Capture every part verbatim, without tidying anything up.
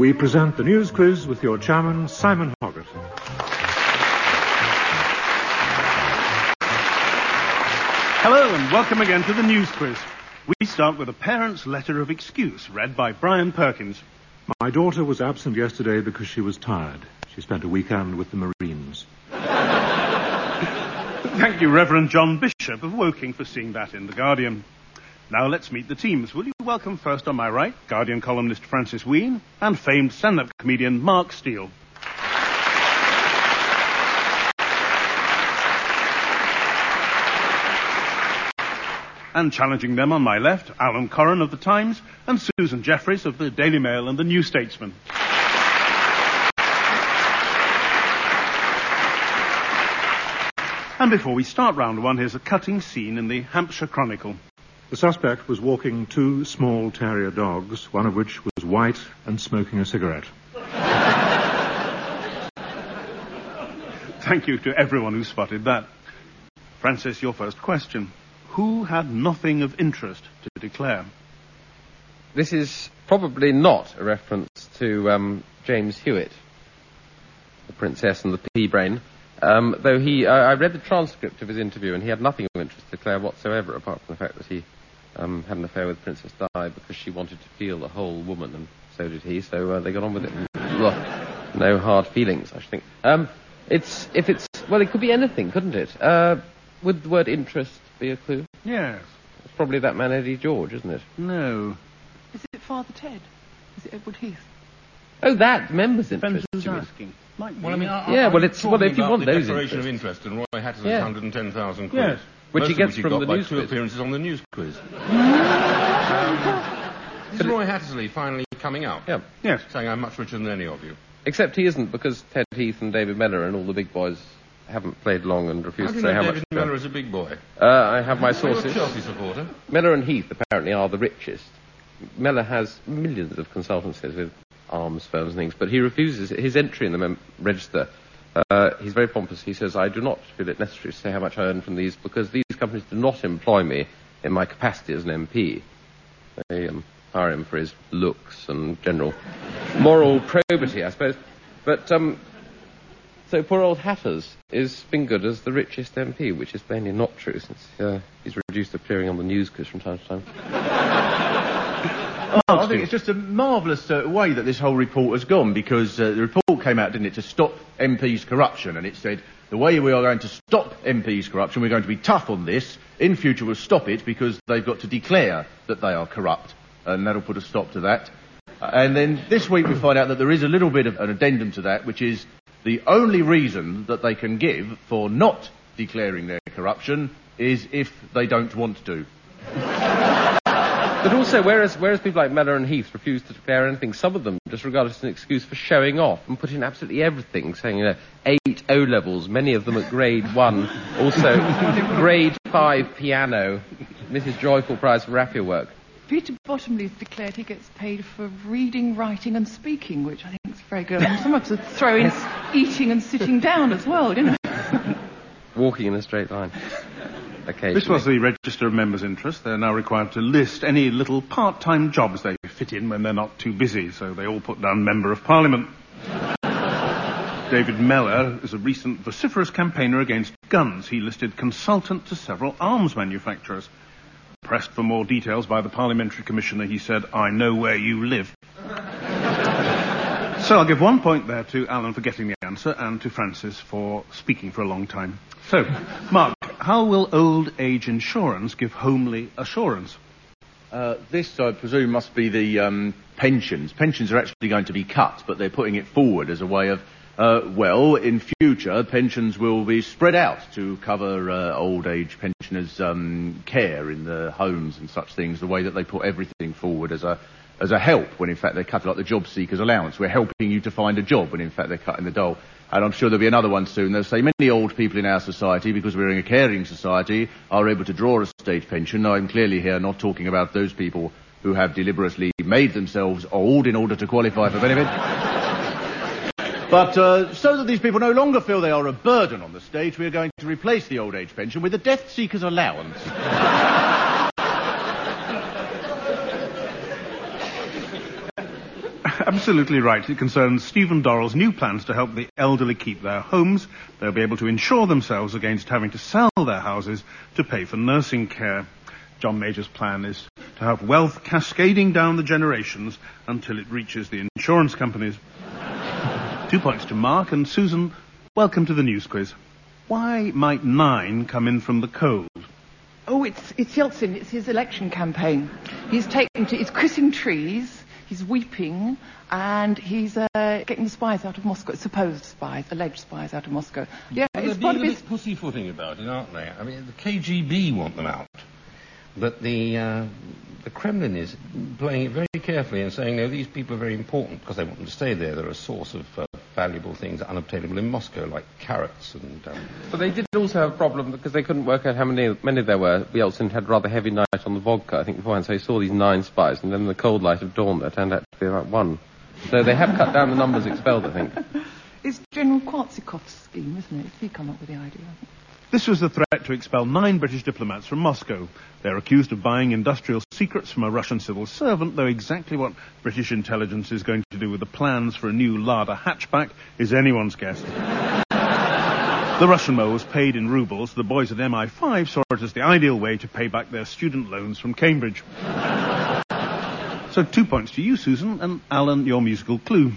we present the news quiz with your chairman, Simon Hoggart. Hello and welcome again to the news quiz. We start with a parent's letter of excuse read by Brian Perkins. My daughter was absent yesterday because she was tired. She spent a weekend with the Marines. Thank you, Reverend John Bishop of Woking, for seeing that in The Guardian. Now let's meet the teams. Will you welcome first on my right, Guardian columnist Francis Wheen and famed stand-up comedian Mark Steele. And challenging them on my left, Alan Corran of The Times and Susan Jeffries of the Daily Mail and the New Statesman. And before we start round one, here's a cutting scene in the Hampshire Chronicle. The suspect was walking two small terrier dogs, one of which was white and smoking a cigarette. Thank you to everyone who spotted that. Francis, your first question. Who had nothing of interest to declare? This is probably not a reference to um, James Hewitt, the Princess and the Pea-Brain, um, though he, uh, I read the transcript of his interview and he had nothing of interest to declare whatsoever, apart from the fact that he um, had an affair with Princess Di because she wanted to feel a whole woman, and so did he, so uh, they got on with it. Ugh, no hard feelings, I should think. Um, it's, if it's, well, it could be anything, couldn't it? Uh, would the word interest be a clue? Yes. It's probably that man Eddie George, isn't it? No. Is it Father Ted? Is it Edward Heath? Oh, that members' interest. Depends who's asking. Might well, I mean, I, yeah, I, well, it's well if you want the those declaration interests. of interest, and Roy Hattersley's Yeah. one hundred ten thousand quid. Yes. Which Most he of gets which he from got the by news two quiz. appearances on the news quiz. um, is Roy Hattersley finally coming out? Yeah. Yes. Saying I'm much richer than any of you. Except he isn't, because Ted Heath and David Mellor and all the big boys haven't played long and How refused do to you say know how David much. Mellor is a big boy? Uh, I have my You're a sources. Chelsea supporter. Mellor and Heath apparently are the richest. Mellor has millions of consultancies with arms firms and things, but he refuses his entry in the mem- register. Uh, he's very pompous. He says, I do not feel it necessary to say how much I earn from these because these companies do not employ me in my capacity as an M P. They um, hire him for his looks and general moral probity, I suppose. But, um, so poor old Hatters is fingered as the richest M P, which is plainly not true since uh, he's reduced to appearing on the news quiz from time to time. Oh, I think it's just a marvellous uh, way that this whole report has gone, because uh, the report came out, didn't it, to stop M Ps' corruption, and it said the way we are going to stop M Ps' corruption, we're going to be tough on this. In future we'll stop it because they've got to declare that they are corrupt, and that'll put a stop to that. Uh, and then this week we find out that there is a little bit of an addendum to that, which is the only reason that they can give for not declaring their corruption is if they don't want to. But also, whereas whereas people like Mellor and Heath refuse to declare anything, some of them just regard it as an excuse for showing off and put in absolutely everything, saying, you know, eight O-levels, many of them at grade one, also grade five piano, Missus Joyful Prize for rapier work. Peter Bottomley's declared he gets paid for reading, writing and speaking, which I think is very good. And some have to throw in eating and sitting down as well, you know. Walking in a straight line. Occasionally. This was the Register of Members' Interest. They're now required to list any little part-time jobs they fit in when they're not too busy, so they all put down Member of Parliament. David Mellor is a recent vociferous campaigner against guns. He listed consultant to several arms manufacturers. Pressed for more details by the Parliamentary Commissioner, he said, I know where you live. So I'll give one point there to Alan for getting the answer and to Francis for speaking for a long time. So, Mark, how will old age insurance give homely assurance? Uh, this, I presume, must be the um, pensions. Pensions are actually going to be cut, but they're putting it forward as a way of, uh, well, in future, pensions will be spread out to cover uh, old age pensioners' um, care in the homes and such things, the way that they put everything forward as a as a help, when in fact they cut it like the job seekers allowance. We're helping you to find a job, when in fact they're cutting the dole. And I'm sure there'll be another one soon. They'll say many old people in our society, because we're in a caring society, are able to draw a state pension. Now, I'm clearly here not talking about those people who have deliberately made themselves old in order to qualify for benefit. But uh, so that these people no longer feel they are a burden on the state, we are going to replace the old age pension with the death seekers allowance. absolutely right. It concerns Stephen Dorrell's new plans to help the elderly keep their homes. They'll be able to insure themselves against having to sell their houses to pay for nursing care. John Major's plan is to have wealth cascading down the generations until it reaches the insurance companies. Two points to Mark and Susan. Welcome to the news quiz. Why might nine come in from the cold? Oh, it's it's Yeltsin. It's his election campaign. He's taking to, he's kissing trees, he's weeping, and he's uh, getting the spies out of Moscow, supposed spies, alleged spies out of Moscow. Yeah, well, it's they're part being of a his... bit pussyfooting about it, aren't they? I mean, the K G B want them out, but the uh, the Kremlin is playing it very carefully and saying, no, these people are very important because they want them to stay there. They're a source of uh, valuable things unobtainable in Moscow, like carrots and... Um... But they did also have a problem because they couldn't work out how many many there were. Yeltsin had rather heavy night on the vodka, I think, beforehand, so he saw these nine spies, and then in the cold light of dawn there turned out to be about one. So they have cut down the numbers expelled, I think. It's General Kwartzikov's scheme, isn't it? He come up with the idea. This was the threat to expel nine British diplomats from Moscow. They're accused of buying industrial secrets from a Russian civil servant, though exactly what British intelligence is going to do with the plans for a new Lada hatchback is anyone's guess. The Russian mo was paid in rubles. The boys at M I five saw it as the ideal way to pay back their student loans from Cambridge. So two points to you, Susan, and Alan, your musical clue.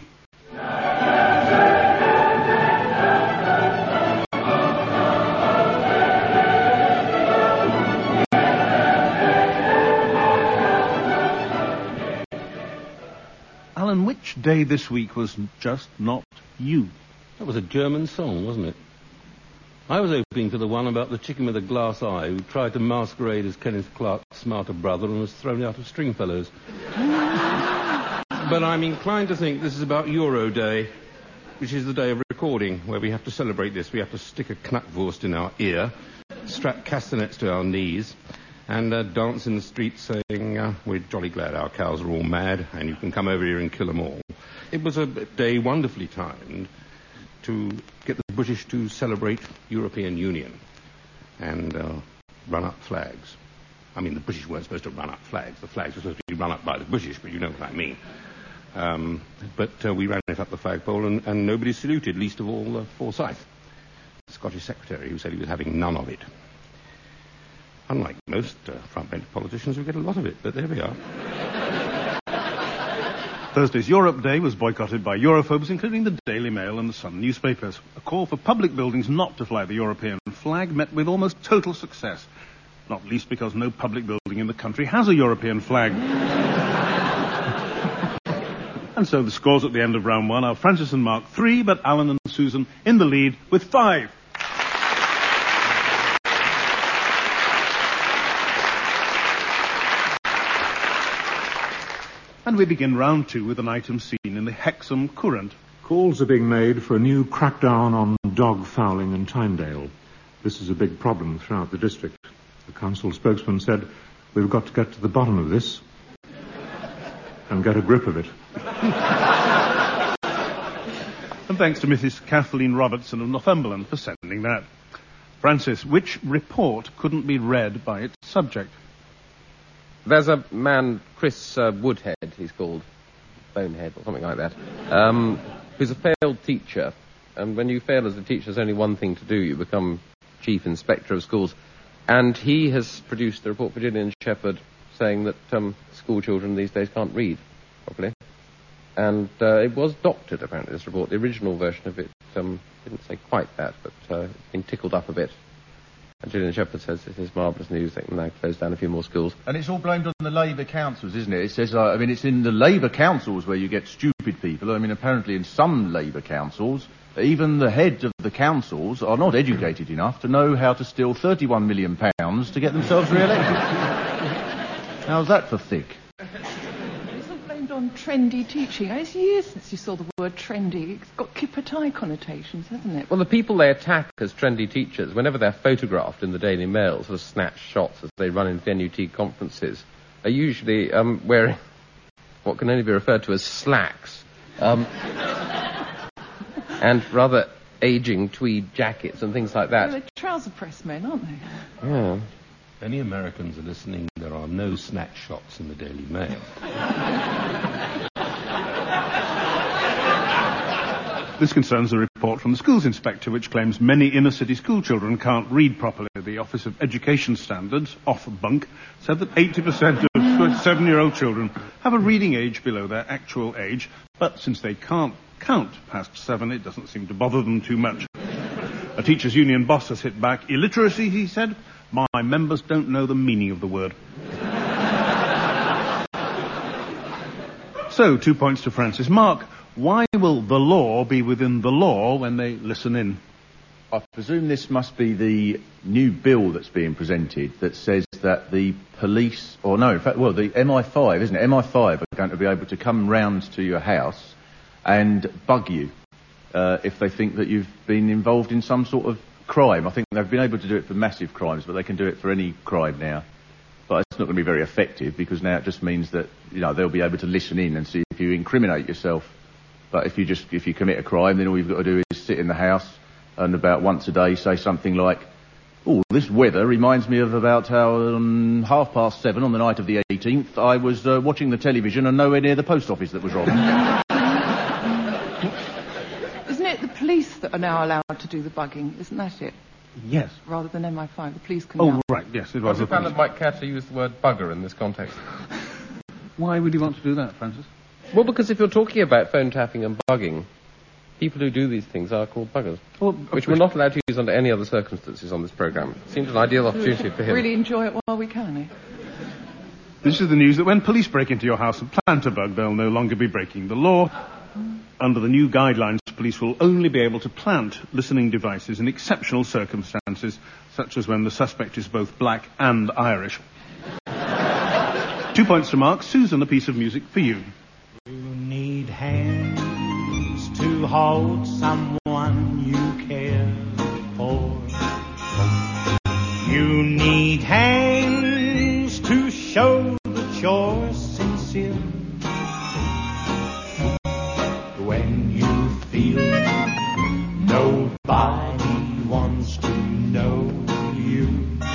Alan, which day this week was just not you? That was a German song, wasn't it? I was hoping for the one about the chicken with a glass eye who tried to masquerade as Kenneth Clark's smarter brother and was thrown out of Stringfellows. But I'm inclined to think this is about Euro Day, which is the day of recording, where we have to celebrate this. We have to stick a knackwurst in our ear, strap castanets to our knees, and uh, dance in the streets saying, uh, we're jolly glad our cows are all mad, and you can come over here and kill them all. It was a day wonderfully timed to get the British to celebrate European Union and uh, run up flags. I mean, the British weren't supposed to run up flags. The flags were supposed to be run up by the British, but you know what I mean. Um, but uh, we ran it up the flagpole, and, and nobody saluted, least of all uh, Forsyth, the Scottish secretary, who said he was having none of it. Unlike most uh, front-bench politicians, we get a lot of it, but there we are. Thursday's Europe Day was boycotted by Europhobes, including the Daily Mail and the Sun newspapers. A call for public buildings not to fly the European flag met with almost total success, not least because no public building in the country has a European flag. And so the scores at the end of round one are Francis and Mark three, but Alan and Susan in the lead with five. And we begin round two with an item seen in the Hexham Courant. Calls are being made for a new crackdown on dog fouling in Tynedale. This is a big problem throughout the district. The council spokesman said, we've got to get to the bottom of this and get a grip of it. And thanks to Missus Kathleen Robertson of Northumberland for sending that. Francis, which report couldn't be read by its subject? There's a man, Chris uh, Woodhead, he's called, Bonehead or something like that, um, who's a failed teacher. And when you fail as a teacher, there's only one thing to do. You become chief inspector of schools. And he has produced a report for Gillian Shepherd saying that um, school children these days can't read properly. And uh, it was doctored, apparently, this report. The original version of it um, didn't say quite that, but uh, it's been tickled up a bit. And Gillian Shepherd says this is marvellous news. They can now close down a few more schools. And it's all blamed on the Labour councils, isn't it? It says, uh, I mean, it's in the Labour councils where you get stupid people. I mean, apparently in some Labour councils, even the heads of the councils are not educated enough to know how to steal thirty-one million pounds to get themselves re-elected. How's that for thick? It's all blamed on trendy teaching. It's years since you saw the word trendy. It's got Kipper-tie connotations, hasn't it? Well, the people they attack as trendy teachers, whenever they're photographed in the Daily Mail, sort of snatch shots as they run into N U T conferences, are usually um, wearing what can only be referred to as slacks. Um, and rather aging tweed jackets and things like that. Well, they're trouser press men, aren't they? Yeah. If any Americans are listening, there are no snatch shots in the Daily Mail. This concerns a report from the schools inspector which claims many inner-city school children can't read properly. The Office of Education Standards, off bunk, said that eighty percent of seven-year-old children have a reading age below their actual age, but since they can't count past seven, it doesn't seem to bother them too much. A teachers' union boss has hit back. Illiteracy, he said. My members don't know the meaning of the word. So, two points to Francis. Mark, why will the law be within the law when they listen in? I presume this must be the new bill that's being presented that says that the police, or no, in fact, well, the M I five, isn't it? M I five are going to be able to come round to your house and bug you uh, if they think that you've been involved in some sort of crime. I think they've been able to do it for massive crimes, but they can do it for any crime now. But it's not going to be very effective because now it just means that, you know, they'll be able to listen in and see if you incriminate yourself. But if you just, if you commit a crime, then all you've got to do is sit in the house and about once a day say something like, oh, this weather reminds me of about how on half past seven on the night of the eighteenth I was uh, watching the television and nowhere near the post office that was wrong. Isn't it the police that are now allowed to do the bugging? Isn't that it? Yes. Rather than M I five, the police can Oh, now. right, yes, it I was. was found that Mike Catter used the word bugger in this context. Why would you want to do that, Francis? Well, because if you're talking about phone tapping and bugging, people who do these things are called buggers, Well, which we're not allowed to use under any other circumstances on this programme. Seems an ideal opportunity for him. Really enjoy it while we can, eh? This is the news that when police break into your house and plant a bug, they'll no longer be breaking the law. Under the new guidelines, police will only be able to plant listening devices in exceptional circumstances, such as when the suspect is both black and Irish. Two points to Mark. Susan, a piece of music for you. You need hands to hold someone you care for. You need hands to show that you're sincere. When you feel nobody wants to know you,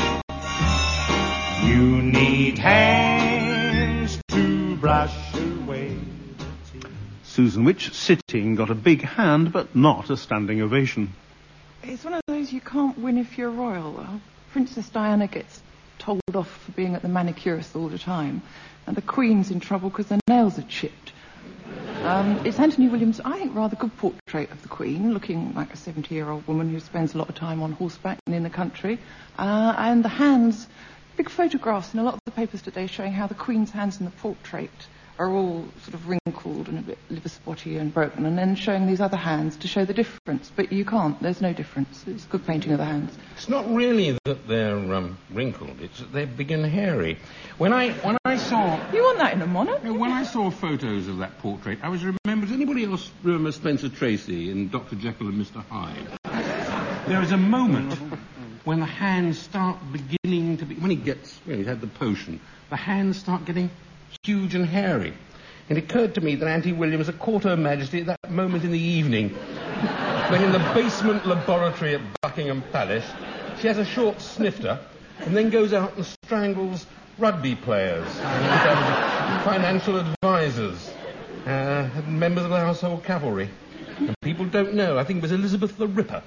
you need hands to brush away the tears. Susan, which sitting got a big hand but not a standing ovation? It's one of those you can't win if you're royal. Well, Princess Diana gets told off for being at the manicurist all the time, and the Queen's in trouble because her nails are chipped. Um, it's Anthony Williams' I think, rather good portrait of the Queen, looking like a seventy-year-old woman who spends a lot of time on horseback and in the country. Uh, and the hands, big photographs in a lot of the papers today showing how the Queen's hands in the portrait are all sort of wrinkled and a bit liver spotty and broken, and then showing these other hands to show the difference. But you can't. There's no difference. It's a good painting of the hands. It's not really that they're um, wrinkled, it's that they're big and hairy. When I when I saw... You want that in a monarch? When I saw photos of that portrait, I was remembered... Does anybody else remember Spencer Tracy in Doctor Jekyll and Mister Hyde? There is a moment when the hands start beginning to be... When he gets... When he's had the potion, the hands start getting huge and hairy. And it occurred to me that Auntie Williams had caught Her Majesty at that moment in the evening when in the basement laboratory at Buckingham Palace she has a short snifter and then goes out and strangles rugby players and financial advisors uh, and members of the household cavalry. And people don't know. I think it was Elizabeth the Ripper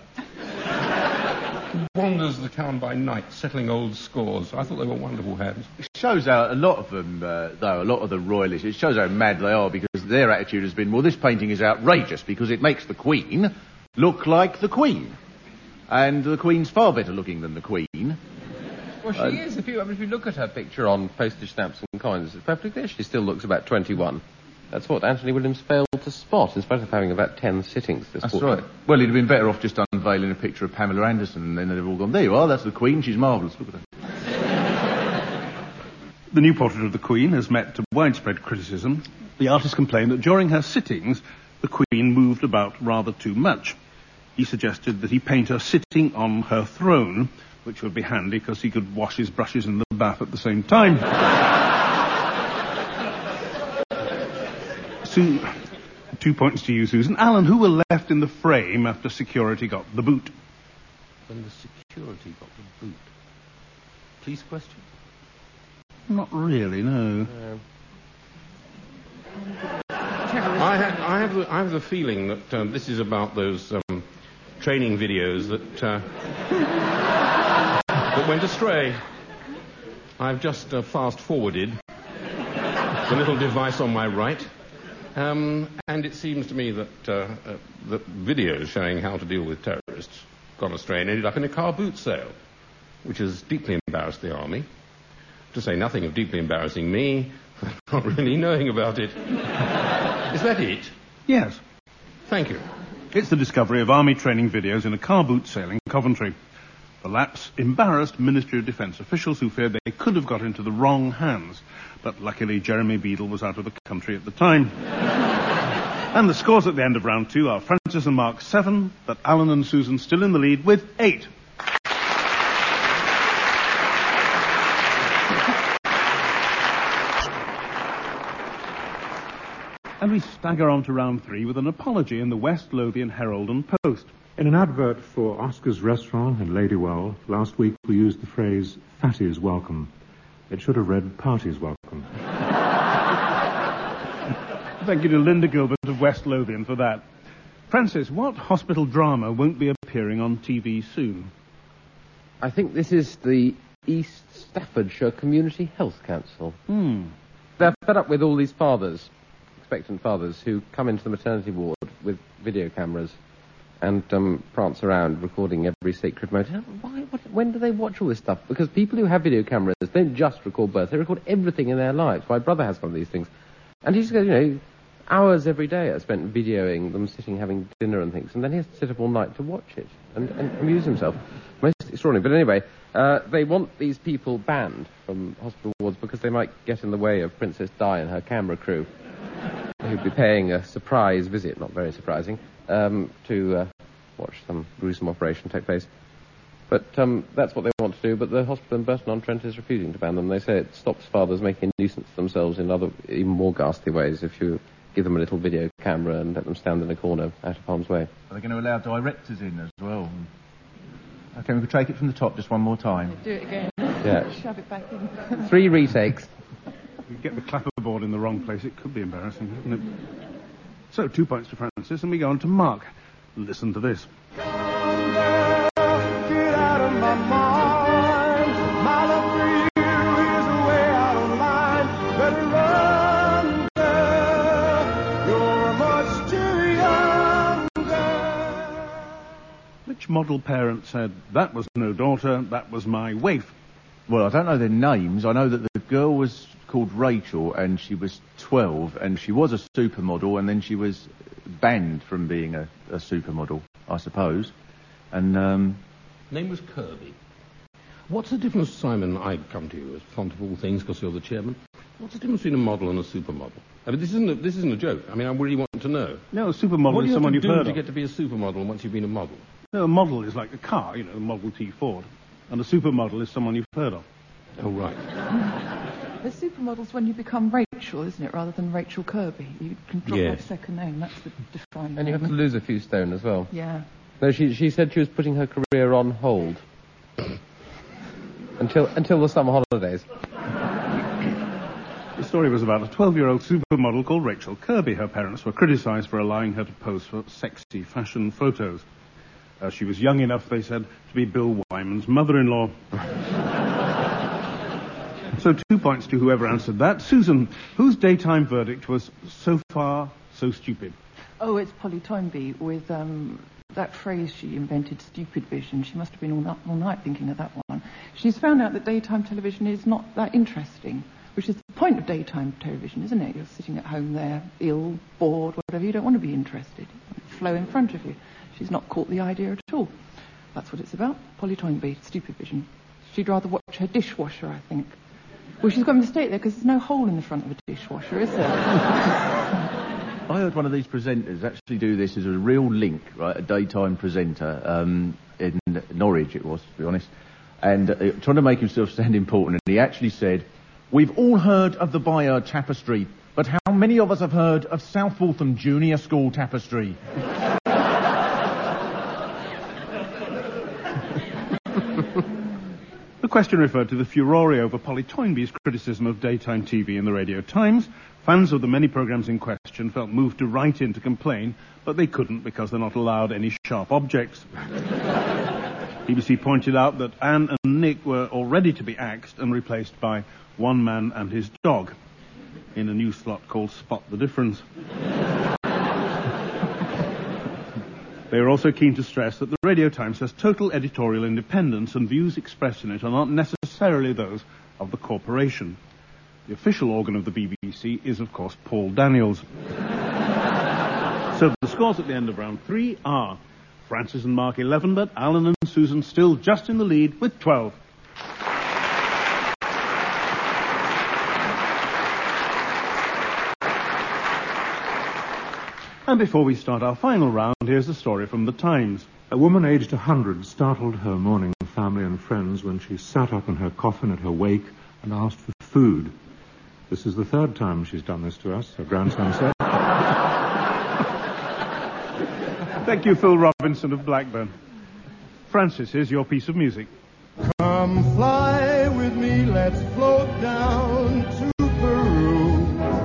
who wanders the town by night settling old scores. I thought they were wonderful hands. It shows how a lot of them, uh, though, a lot of the royalists, it shows how mad they are because their attitude has been, well, this painting is outrageous because it makes the Queen look like the Queen. And the Queen's far better looking than the Queen. Well, she uh, is. If you, I mean, if you look at her picture on postage stamps and coins, it's perfectly clear she still looks about twenty-one. That's what Anthony Williams failed to spot, in spite of having about ten sittings this That's portrait. right. Well, he'd have been better off just unveiling a picture of Pamela Anderson, and then they'd have all gone, there you are, that's the Queen, she's marvellous, look at her. The new portrait of the Queen has met widespread criticism. The artist complained that during her sittings, the Queen moved about rather too much. He suggested that he paint her sitting on her throne, which would be handy because he could wash his brushes in the bath at the same time. Su- two points to you, Susan. Alan, who were left in the frame after security got the boot? When the security got the boot. Police question? Not really, no. Uh, terrorist. I have, I have, the, I have the feeling that um, this is about those um, training videos that uh, that went astray. I've just uh, fast-forwarded the little device on my right, um, and it seems to me that uh, uh, the videos showing how to deal with terrorists gone astray and ended up in a car boot sale, which has deeply embarrassed the army, to say nothing of deeply embarrassing me for not really knowing about it. Is that it? Yes. Thank you. It's the discovery of army training videos in a car boot sale in Coventry. The lapse embarrassed Ministry of Defence officials who feared they could have got into the wrong hands. But luckily, Jeremy Beadle was out of the country at the time. And the scores at the end of round two are Francis and Mark seven, but Alan and Susan still in the lead with eight. And we stagger on to round three with an apology in the West Lothian Herald and Post. In an advert for Oscar's Restaurant in Ladywell, last week we used the phrase, fatties welcome. It should have read, parties welcome. Thank you to Linda Gilbert of West Lothian for that. Francis, what hospital drama won't be appearing on T V soon? I think this is the East Staffordshire Community Health Council. Hmm. They're fed up with all these fathers, expectant fathers, who come into the maternity ward with video cameras and um, prance around recording every sacred moment. Why? What, when do they watch all this stuff? Because people who have video cameras don't just record births, they record everything in their lives. My brother has one of these things. And he just goes, you know, hours every day are spent videoing them sitting having dinner and things, and then he has to sit up all night to watch it and, and amuse himself. Most extraordinary. But anyway, uh, they want these people banned from hospital wards because they might get in the way of Princess Di and her camera crew, who'd be paying a surprise visit, not very surprising, um, to uh, watch some gruesome operation take place. But um, that's what they want to do, but the hospital in Burton-on-Trent is refusing to ban them. They say it stops fathers making a nuisance of themselves in other, even more ghastly ways if you give them a little video camera and let them stand in a corner out of harm's way. Are they going to allow directors in as well? Okay, we could take it from the top just one more time. Do it again. Yeah. Shove it back in. Three retakes. If you get the clapperboard in the wrong place, it could be embarrassing, couldn't it? So, two points to Francis, and we go on to Mark. Listen to this. Get out of my mind. My love for you is way out of line. Better run, girl. You're much too young, girl. Which model parent said, that was no daughter, that was my waif? Well, I don't know their names. I know that the girl was called Rachel, and she was twelve, and she was a supermodel, and then she was banned from being a, a supermodel, I suppose. And, um... Name was Kirby. What's the difference, Simon? I'd come to you as fond of all things because you're the chairman. What's the difference between a model and a supermodel? I mean, this isn't a, this isn't a joke. I mean, I really want to know. No, a supermodel What do is you someone have you've to do heard to of. get to be a supermodel once you've been a model? No, a model is like a car, you know, a Model T Ford. And a supermodel is someone you've heard of. Oh, right. The supermodel's when you become Rachel, isn't it, rather than Rachel Kirby? You can drop Yes. that second name. That's the defining And you have to name. lose a few stone as well. Yeah. No, she she said she was putting her career on hold until until the summer holidays. The story was about a twelve-year-old supermodel called Rachel Kirby. Her parents were criticised for allowing her to pose for sexy fashion photos. Uh, she was young enough, they said, to be Bill Wyman's mother-in-law. So two points to whoever answered that. Susan, whose daytime verdict was so far so stupid? Oh, it's Polly Toynbee with um, that phrase she invented, stupid vision. She must have been all night, all night thinking of that one. She's found out that daytime television is not that interesting, which is the point of daytime television, isn't it? You're sitting at home there, ill, bored, whatever. You don't want to be interested. Flow in front of you. She's not caught the idea at all. That's what it's about. Polly Toynbee, stupid vision. She'd rather watch her dishwasher, I think. Well, she's got a mistake there because there's no hole in the front of a dishwasher, is there? I heard one of these presenters actually do this as a real link, right? A daytime presenter um, in Norwich, it was, to be honest, and uh, trying to make himself sound important. And he actually said, "We've all heard of the Bayard Tapestry, but how many of us have heard of South Waltham Junior School Tapestry?" The question referred to the furore over Polly Toynbee's criticism of daytime T V in the Radio Times. Fans of the many programmes in question felt moved to write in to complain, but they couldn't because they're not allowed any sharp objects. B B C pointed out that Anne and Nick were already to be axed and replaced by one man and his dog in a new slot called Spot the Difference. They are also keen to stress that the Radio Times has total editorial independence and views expressed in it are not necessarily those of the corporation. The official organ of the B B C is, of course, Paul Daniels. So the scores at the end of round three are Francis and Mark eleven, but Alan and Susan still just in the lead with twelve. And before we start our final round, here's a story from the Times. A woman aged one hundred startled her mourning family and friends when she sat up in her coffin at her wake and asked for food. This is the third time she's done this to us, her grandson said. Thank you, Phil Robinson of Blackburn. Francis, here's your piece of music. Come fly with me, let's float down to Peru.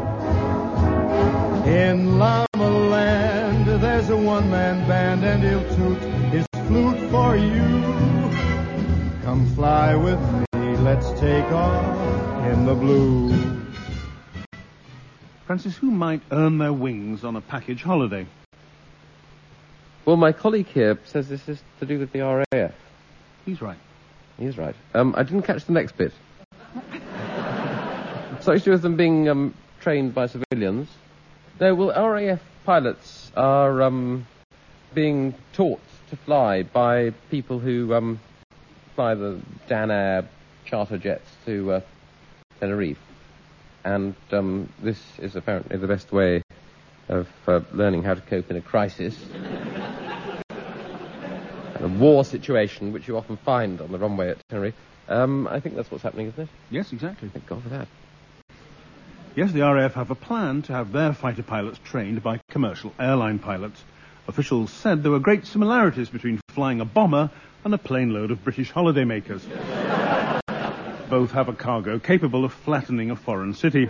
In Llama Land, there's a one-man band and he'll toot his flute for you. Come fly with me, let's take off in the blue. Francis, who might earn their wings on a package holiday? Well, my colleague here says this is to do with the R A F. He's right. He's right. Um, I didn't catch the next bit. Something to do with them being um, trained by civilians. No, well, R A F pilots are um, being taught to fly by people who um, fly the Dan Air charter jets to uh, Tenerife. And um, this is apparently the best way of uh, learning how to cope in a crisis. A war situation, which you often find on the runway at Tenerife. Um, I think that's what's happening, isn't it? Yes, exactly. Thank God for that. Yes, the R A F have a plan to have their fighter pilots trained by commercial airline pilots. Officials said there were great similarities between flying a bomber and a plane load of British holidaymakers. Both have a cargo capable of flattening a foreign city.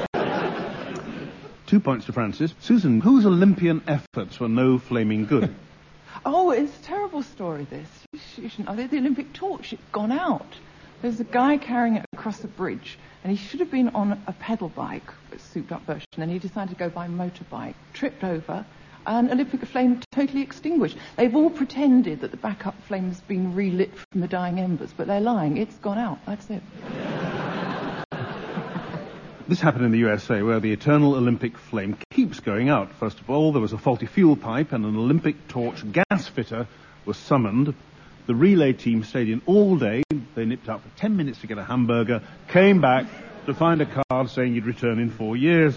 Two points to Francis. Susan, whose Olympian efforts were no flaming good? Oh, it's a terrible story, this. You sh- you shouldn't. Oh, the Olympic torch had gone out. There's a guy carrying it across the bridge, and he should have been on a pedal bike, a souped-up version, and he decided to go by motorbike, tripped over, and Olympic flame totally extinguished. They've all pretended that the backup flame's been relit from the dying embers, but they're lying. It's gone out. That's it. This happened in the U S A, where the eternal Olympic flame keeps going out. First of all, there was a faulty fuel pipe, and an Olympic torch gas fitter was summoned. The relay team stayed in all day. They nipped out for ten minutes to get a hamburger, came back to find a card saying you'd return in four years.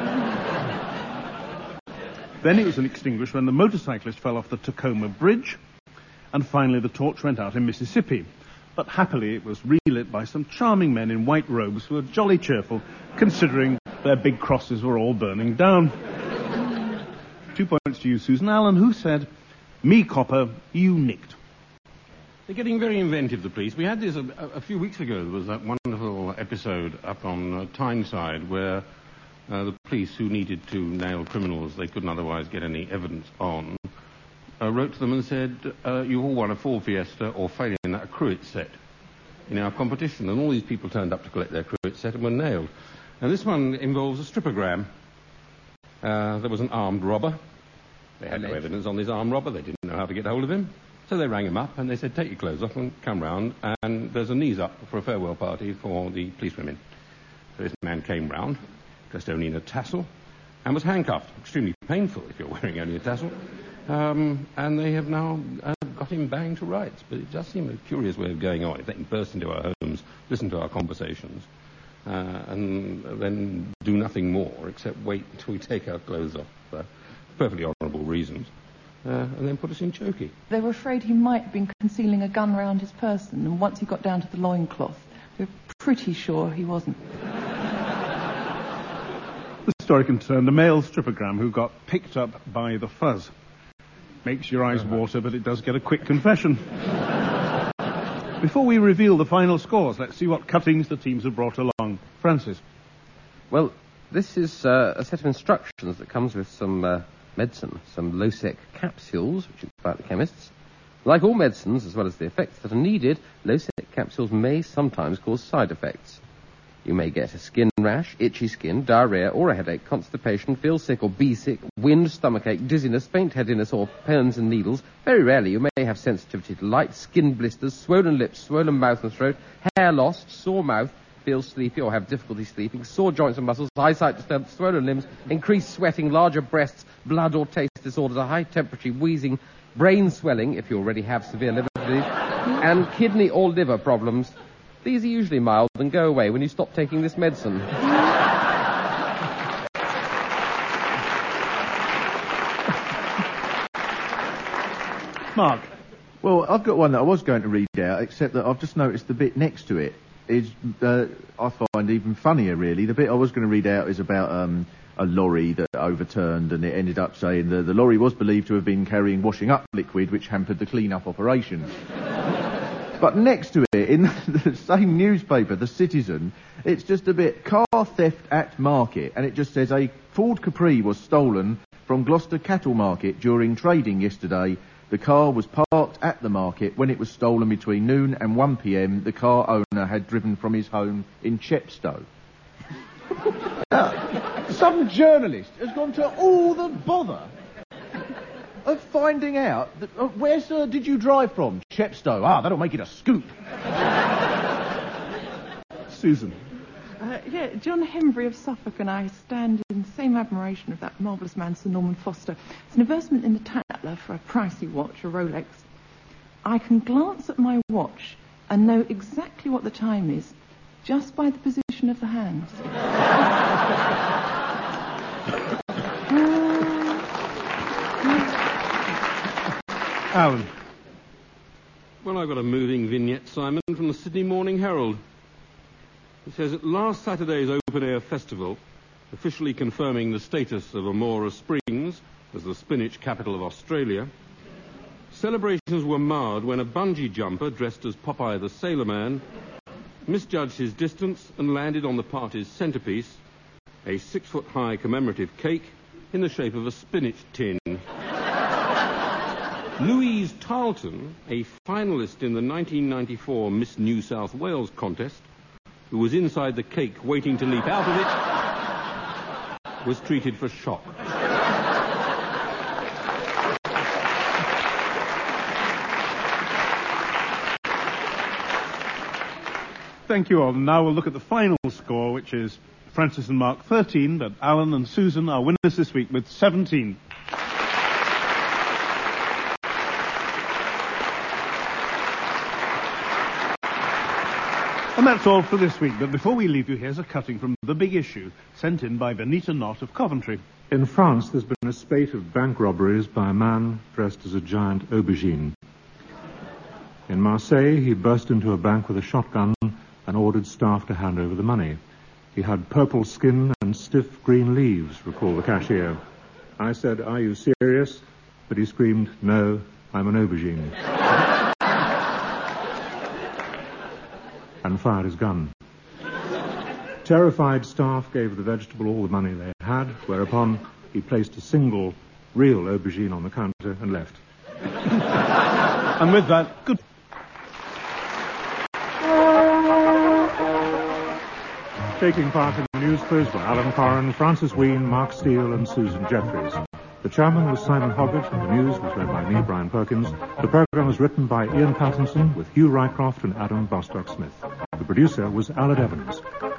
Then it was extinguished when the motorcyclist fell off the Tacoma Bridge, and finally the torch went out in Mississippi. But happily it was relit by some charming men in white robes who were jolly cheerful, considering their big crosses were all burning down. Two points to you, Susan. Allen, who said, "Me copper, you nicked"? They're getting very inventive, the police. We had this a, a few weeks ago. There was that wonderful episode up on uh, Tyneside where uh, the police, who needed to nail criminals they couldn't otherwise get any evidence on, uh, wrote to them and said, uh, you all won a Ford Fiesta or failing that, a Cruet set in our competition. And all these people turned up to collect their Cruet set and were nailed. And this one involves a stripogram. Uh, there was an armed robber. They had no evidence on this armed robber. They didn't know how to get hold of him. So they rang him up and they said, take your clothes off and come round, and there's a knees up for a farewell party for the policewomen. So this man came round, dressed only in a tassel, and was handcuffed. Extremely painful if you're wearing only a tassel. Um, and they have now uh, got him banged to rights. But it does seem a curious way of going on. If they can burst into our homes, listen to our conversations, uh, and then do nothing more except wait until we take our clothes off for perfectly honourable reasons. Uh, and then put us in chokey. They were afraid he might have been concealing a gun around his person, and once he got down to the loincloth, they were pretty sure he wasn't. The story concerned a male stripogram who got picked up by the fuzz. Makes your eyes water, but it does get a quick confession. Before we reveal the final scores, let's see what cuttings the teams have brought along. Francis. Well, this is uh, a set of instructions that comes with some uh, medicine, some Losec capsules, which you can buy at the chemists. Like all medicines, as well as the effects that are needed, Losec capsules may sometimes cause side effects. You may get a skin rash, itchy skin, diarrhea, or a headache, constipation, feel sick or be sick, wind, stomachache, dizziness, faint headiness, or pins and needles. Very rarely you may have sensitivity to light, skin blisters, swollen lips, swollen mouth and throat, hair loss, sore mouth, feel sleepy or have difficulty sleeping, sore joints and muscles, eyesight disturbed, swollen limbs, increased sweating, larger breasts, blood or taste disorders, a high temperature, wheezing, brain swelling, if you already have severe liver disease, and kidney or liver problems. These are usually mild and go away when you stop taking this medicine. Mark. Well, I've got one that I was going to read out, except that I've just noticed the bit next to it is, uh, I find even funnier, really. The bit I was going to read out is about um, a lorry that overturned, and it ended up saying that the lorry was believed to have been carrying washing up liquid, which hampered the clean-up operation. But next to it, in the same newspaper, The Citizen, it's just a bit, car theft at market, and it just says a Ford Capri was stolen from Gloucester Cattle Market during trading yesterday. The car was parked at the market when it was stolen between noon and one p.m. The car owner had driven from his home in Chepstow. Now, some journalist has gone to all the bother of finding out that, uh, where, sir, did you drive from? Chepstow. Ah, that'll make it a scoop. Susan. Uh, yeah, John Hembury of Suffolk and I stand in the same admiration of that marvellous man, Sir Norman Foster. It's an investment in the Tatler for a pricey watch, a Rolex. I can glance at my watch and know exactly what the time is just by the position of the hands. Alan. Well, I've got a moving vignette, Simon, from the Sydney Morning Herald. It says, at last Saturday's open-air festival, officially confirming the status of Amora Springs as the spinach capital of Australia, celebrations were marred when a bungee jumper dressed as Popeye the Sailor Man misjudged his distance and landed on the party's centrepiece, a six-foot-high commemorative cake in the shape of a spinach tin. Louise Tarleton, a finalist in the nineteen ninety-four Miss New South Wales contest, who was inside the cake waiting to leap out of it, was treated for shock. Thank you all. And now we'll look at the final score, which is Francis and Mark thirteen, but Alan and Susan are winners this week with seventeen. And that's all for this week. But before we leave you, here's a cutting from The Big Issue, sent in by Benita Knott of Coventry. In France, there's been a spate of bank robberies by a man dressed as a giant aubergine. In Marseille, he burst into a bank with a shotgun and ordered staff to hand over the money. He had purple skin and stiff green leaves, recalled the cashier. I said, "Are you serious?" But he screamed, "No, I'm an aubergine." And fired his gun. Terrified staff gave the vegetable all the money they had, whereupon he placed a single real aubergine on the counter and left. And with that, good... Taking part in the news quiz were Alan Corran, Francis Wheen, Mark Steele and Susan Jeffries. The chairman was Simon Hoggett, and the news was read by me, Brian Perkins. The programme was written by Ian Pattinson with Hugh Rycroft and Adam Bostock-Smith. The producer was Aled Evans.